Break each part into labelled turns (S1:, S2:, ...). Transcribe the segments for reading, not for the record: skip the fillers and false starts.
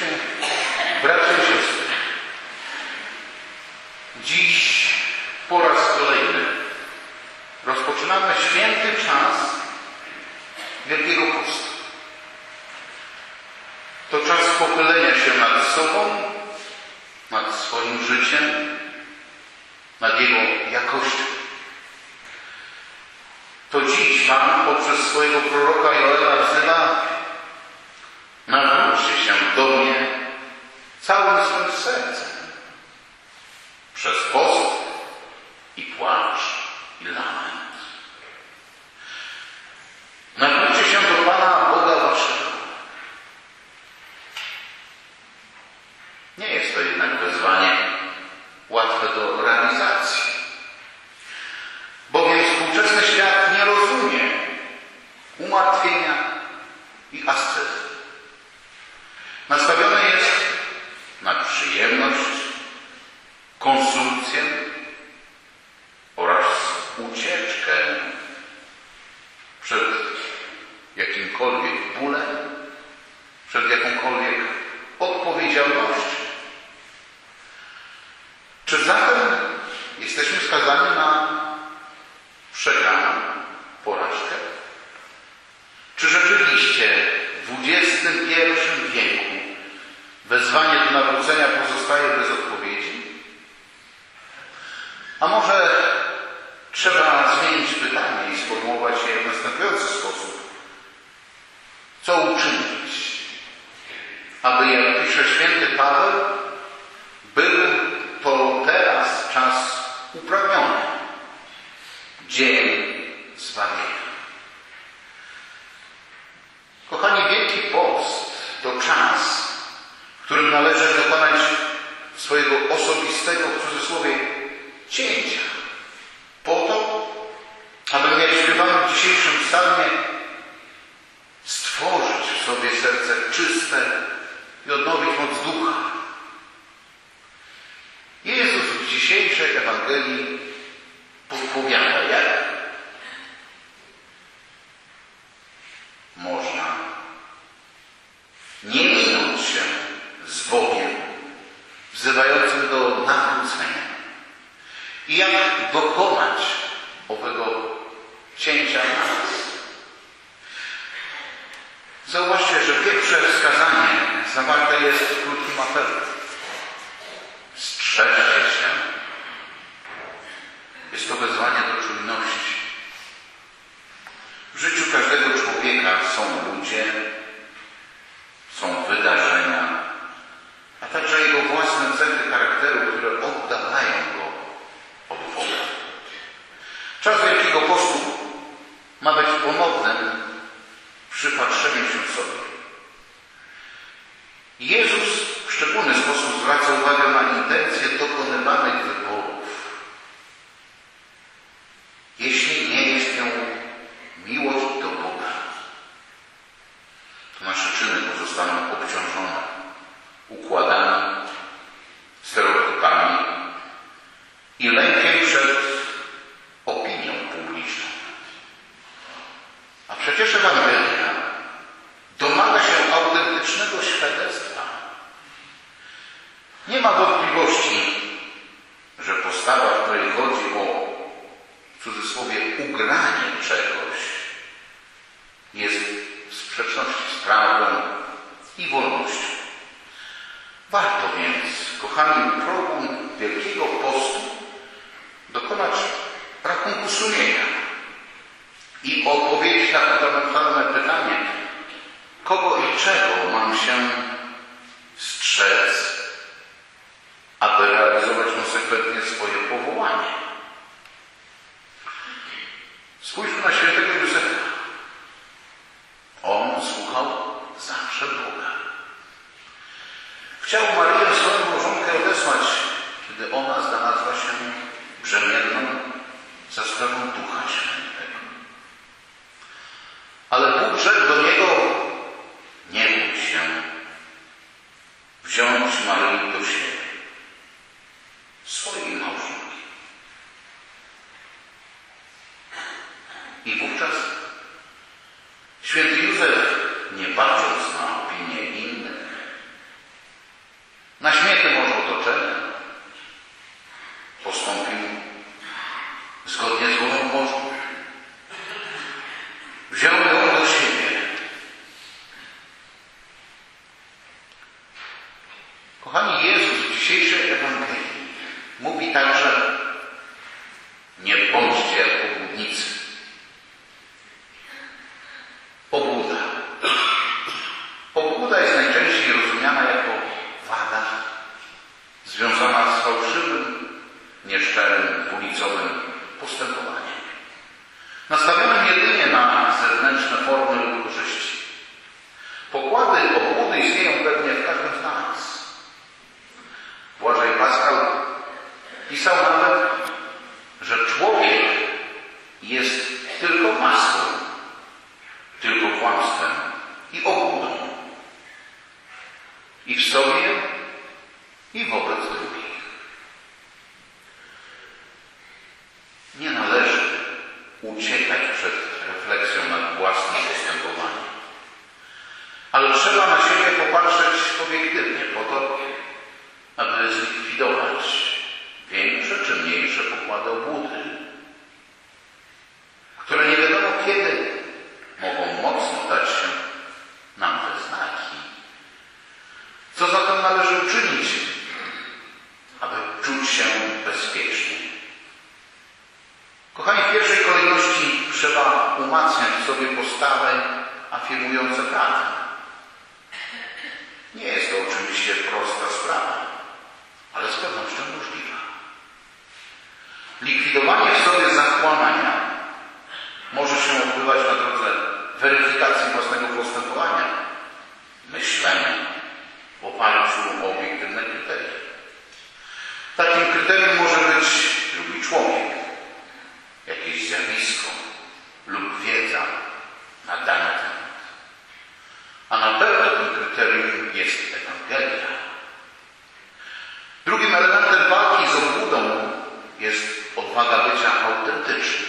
S1: Posłuchajcie, bracia i siostry, dziś po raz kolejny rozpoczynamy święty czas Wielkiego Postu. To czas pochylenia się nad sobą, nad swoim życiem, nad jego jakością. To dziś Pan poprzez swojego proroka Joela wzywa: nawróćcie się do mnie całym swoim sercem, przez post i płacz i lament. Nawróćcie się do Pana Boga waszego. Nie jest to jednak wezwanie łatwe do realizacji, bowiem współczesny świat nie rozumie umartwienia i ascezy. Nastawiony jest na przyjemność, konsumpcję oraz ucieczkę przed jakimkolwiek bólem, przed jakąkolwiek odpowiedzialnością. Czy zatem jesteśmy skazani na przegraną, porażkę? Czy rzeczywiście w XXI wieku wezwanie do nawrócenia pozostaje bez odpowiedzi? A może trzeba zmienić pytanie i sformułować je w następujący sposób. Co uczynić, aby, jak pisze święty Paweł, był to teraz czas uprawniony, dzień zbawienia. Kochani, Wielki Post to czas, w którym należy dokonać swojego osobistego, w cudzysłowie, cięcia. Po to, aby, jak śpiewamy w dzisiejszym psalmie, stworzyć w sobie serce czyste i odnowić moc ducha. Jezus w dzisiejszej Ewangelii podpowiada, jak można nie minąć się z Bogiem wzywającym do nawrócenia i jak dokonać owego cięcia nas. Zauważcie, że pierwsze wskazanie zawarte jest w krótkim apelu. Strzeżcie się. Jest to wezwanie do czujności. W życiu każdego człowieka są ludzie, są wydarzenia, a także jego własne cechy charakteru, które oddalają go od Boga. Czas Wielkiego Postu ma być ponownym przypatrzeniem się sobie. Jezus w szczególny sposób zwraca uwagę na intencje dokonywanych wyborów. Jeśli nie jest nią miłość do Boga, to nasze czyny pozostaną obciążone układami, stereotypami i lękiem przed opinią publiczną. A przecież Ewangelia domaga się autentycznego świadectwa. Nie ma wątpliwości, że postawa, w której chodzi o, w cudzysłowie, ugranie czegoś, jest w sprzeczności z prawem i wolnością. Warto więc, kochani, progu Wielkiego Postu dokonać rachunku sumienia i odpowiedzieć na fundamentalne pytanie, kogo i czego mam się strzec, aby realizować konsekwentnie swoje powołanie. Spójrzmy na świętego Józefa. On słuchał zawsze Boga. Chciał Maryję, swoją małżonkę, odesłać, kiedy ona znalazła się brzemienną za sprawą Ducha Świętego. Ale Bóg rzekł do niego: nie bój się wziąć Maryi do siebie, swojej małżonki. I wówczas święty Józef, nie bacząc na opinię innych, Kochani, Jezus w dzisiejszej Ewangelii mówi także: nie bądźcie jak obłudnicy. Obłuda. Obłuda jest najczęściej rozumiana jako wada związana z fałszywym, nieszczerym, ulicowym postępowaniem, nastawionym jedynie na zewnętrzne formy lub korzyści. Pokłady obłudy istnieją pewnie w każdym z nas. Błażej Pascal pisał nawet, że człowiek jest tylko maską, tylko kłamstwem i obłudą. I w sobie, i wobec drugich. Nie należy uciekać przed refleksją nad własnym postępowaniem, ale trzeba na siebie popatrzeć obiektywnie po to, aby zlikwidować większe czy mniejsze pokłady obłudy, które nie wiadomo kiedy mogą mocno dać się nam we znaki. Co zatem należy uczynić, aby czuć się bezpiecznie? Kochani, w pierwszej kolejności trzeba umacniać w sobie postawę afirmującą prawdę. Nie jest to oczywiście prosta sprawa, ale z pewnością możliwa. Likwidowanie w sobie zakłamania może się odbywać na drodze weryfikacji własnego postępowania, myślenia w oparciu o obiektywne kryteria. Takim kryterium może być drugi człowiek, jakieś zjawisko lub wiedza na dany temat. A na pewno tym kryterium jest Ewangelia. Drugim elementem walki z obłudą jest odwaga bycia autentycznym.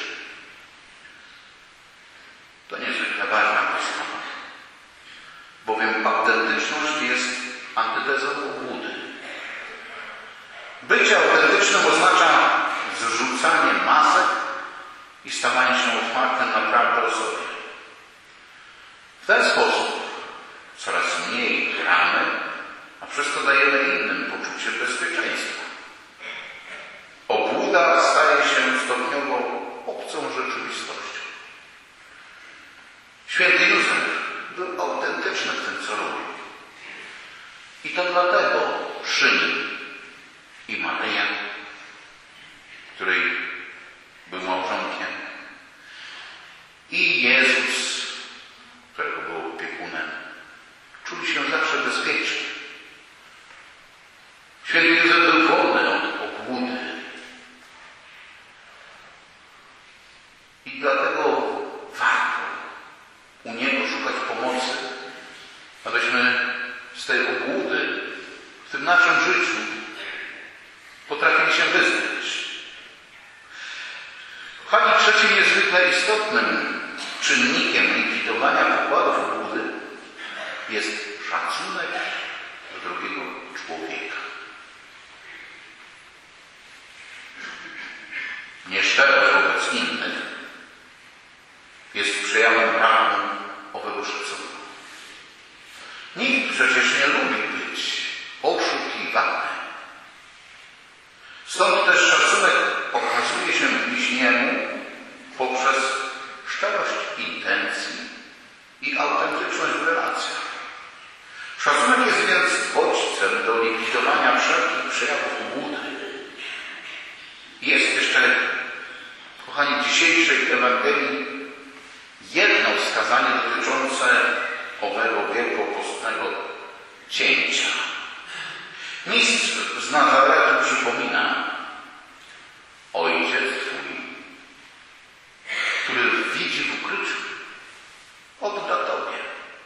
S1: To niezwykle ważna postawa, bowiem autentyczność jest antytezą obłudy. Bycie autentycznym oznacza zrzucanie masek i stawanie się otwartym na prawdę o sobie. W ten sposób coraz mniej gramy, a przez to dajemy innym poczucie bezpieczeństwa. Obłuda staje się stopniowo obcą rzeczywistością. Święty Józef był autentyczny w tym, co robił. I to dlatego przy nim i Maryja, której był małżonkiem, i Jezus, którego był opiekunem, czuli się zawsze bezpiecznie. Święty Józef był wolny od obłudy. I dlatego warto u Niego szukać pomocy, abyśmy z tej obłudy w tym naszym życiu potrafili się wyzbyć. Kochani, trzecim niezwykle istotnym czynnikiem likwidowania pokładów obłudy jest szacunek do drugiego człowieka. Nieszczerość wobec innych jest przejawem braku owego szacunku. Nikt przecież nie lubi być oszukiwany. Stąd też szacunek okazuje się bliźniemu poprzez szczerość intencji i autentyczność w relacjach. Szacunek jest więc bodźcem do likwidowania wszelkich przejawów obłudy. Jest jeszcze, kochani, dzisiejszej Ewangelii jedno wskazanie dotyczące owego wielkopostnego cięcia. Mistrz z Nazaretu przypomina: Ojciec Twój, który widzi w ukryciu, odda Tobie.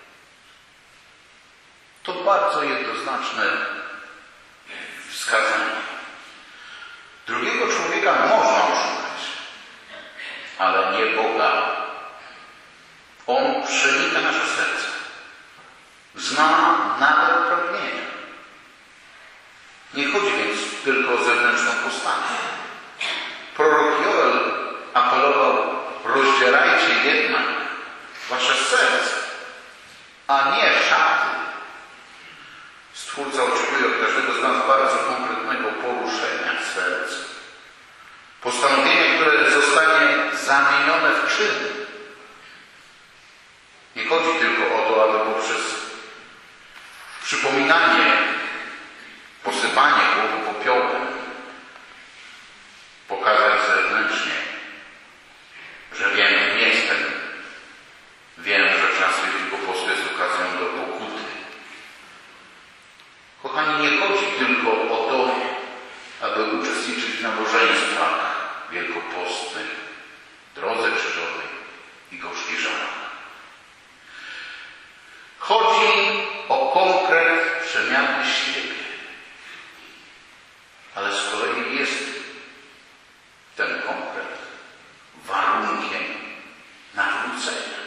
S1: To bardzo jednoznaczne wskazanie. Drugiego człowieka można oszukać, ale nie Boga. On przenika nasze serce. Zna nawet pragnienia. Nie chodzi więc tylko o zewnętrzną postawę. Prorok Joel apelował: rozdzierajcie jednak wasze serce, a nie szaty. Stwórca oczekuje od każdego z nas bardzo konkretnego poruszenia serc. Postanowienie, które zostanie zamienione w czyn. Nie chodzi tylko o to, aby poprzez przypominanie, posypanie głowy popiołem pokazać zewnętrznie, że wiem, kim jestem. Wiem, że czas Wielkiego Postu jest okazją do pokuty. Kochani, nie chodzi tylko o to, aby uczestniczyć w nabożeństwach wielkopostnych, drodze krzyżowej i gorzkich żałach. Chodzi o konkret przemiany siebie. Ale z kolei jest ten konkret warunkiem nawrócenia.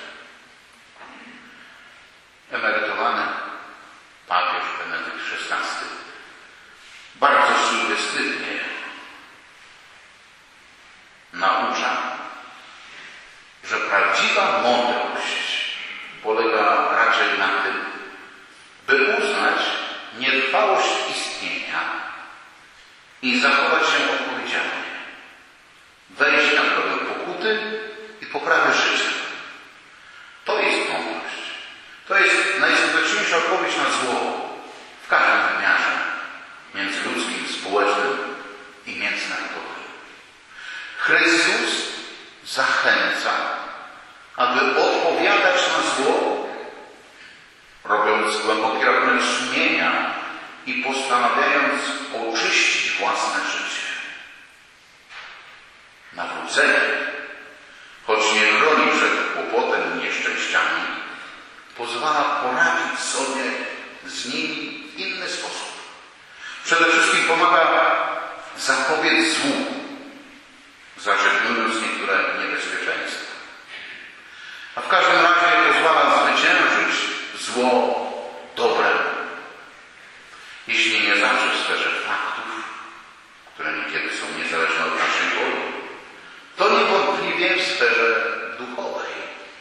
S1: Emerytowany papież Benedykt XVI bardzo sugestywnie naucza, że prawdziwa mądrość polega raczej na tym, by uznać nietrwałość istnienia i zachować się odpowiedzialnie, wejść na drogę pokuty i poprawy życia. To jest mądrość. To jest najskuteczniejsza odpowiedź na zło w każdym wymiarze międzyludzkim, społecznym i międzynarodowym. Chrystus zachęca, aby odpowiadać na zło, robiąc głęboki rachunek sumienia i postanawiając oczyścić własne życie. Nawrócenie, choć nie chroni przed kłopotem i nieszczęściami, pozwala poradzić sobie z nimi w inny sposób. Przede wszystkim pomaga zapobiec złu, zażegnując niektóre niebezpieczeństwa. A w każdym razie pozwala zwyciężyć zło dobrem. Jeśli nie zawsze w sferze faktów, które niekiedy są niezależne od naszej woli, to niewątpliwie w sferze duchowej.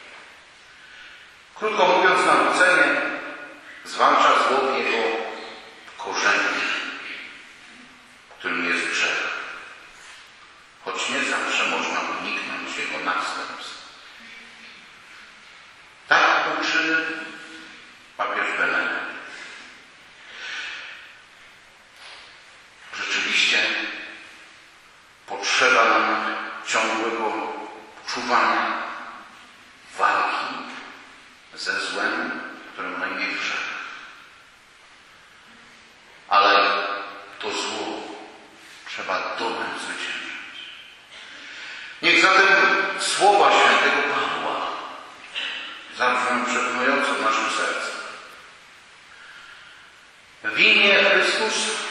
S1: Krótko mówiąc, nawrócenie zwalcza zło w jego korzeniu, którym jest grzech. Choć nie zawsze można uniknąć jego następstw. Tak uczy papież Benedykt. Rzeczywiście potrzeba nam ciągłego czuwania, walki ze złem, którym na imię grzech. Ale to zło trzeba dobrem zwyciężyć. Niech zatem słowa świętego Pawła zabrzmią przekonująco w naszym sercu. W imię Chrystusa